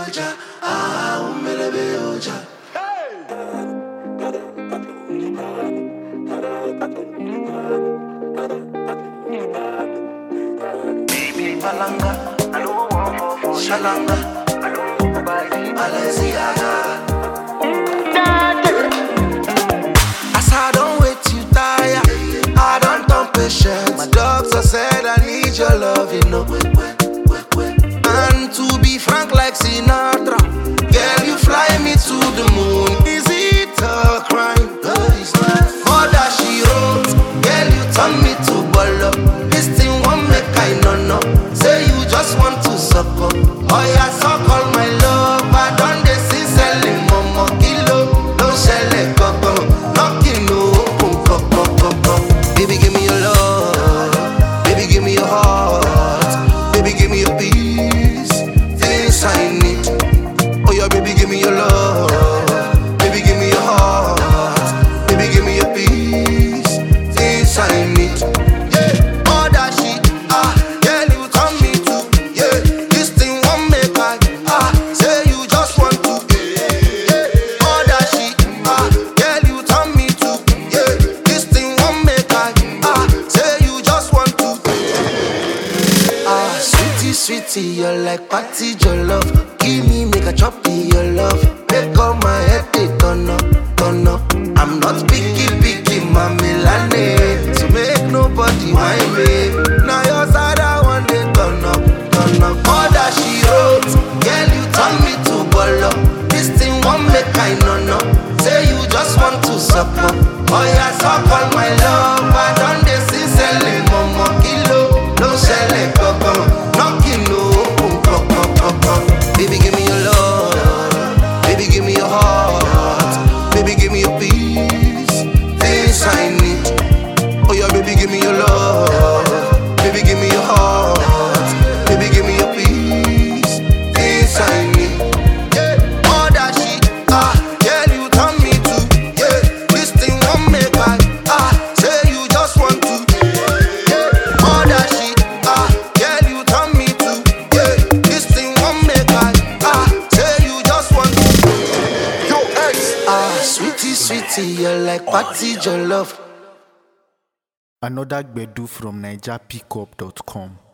oja, umelebe oja. Baby Balanga, I know for Shalanga, I know by Balenciaga. As I don't wait, you tire. I don't turn patient. My doctor said I need your love, you know. And to be frank, like Sinatra, girl, you fly me to the moon. Is it a crime? Mother, she wrote, girl, you turn me to bolo. This thing won't make I no. Say you just want to suck up. Oh yeah, suck all my love. I done this sincerely, momo kilo. Don't shell it, coco. Knocking no open, coco. Baby, give me your love. Baby, give me your heart. Baby, give me your peace. Things I need. Oh yeah, baby, give me your love. Baby, give me your heart. Baby, give me your peace. Things I need. Yeah, all that shit. Girl, you turn me to. Yeah, this thing won't make I. Say you just want to. Yeah, all that shit. Girl, you turn me to. Yeah, this thing won't make I. Say you just want to. Sweetie, you're like party your love. Give me, make a chop your love. Make all my head they turn up. I'm not picky, my Milane. So make nobody whine me. Now your side I want they turn up. All that she wrote, girl, you turn me to bolo. This thing won't make I no. Say you just want to suck up. Oh yeah, suck all my love. I done this sincerely, momo kilo. No shell it, coco. Knocking no open, coco. Baby, give me your love. Baby, give me your heart. Baby, give me your peace. Things I need. Oh yeah, baby, give me your love. Baby, give me your heart. Baby, give me your peace. Things I need. Yeah, all that shit. Girl, you turn me to. Yeah, this thing won't make I. Say you just want to. Yeah, all that shit. Girl, you turn me to. Yeah, this thing won't make I. Say you just want to. Yo, X. Sweetie, you're like party your love. Another Gbedu from NigerPickup.com.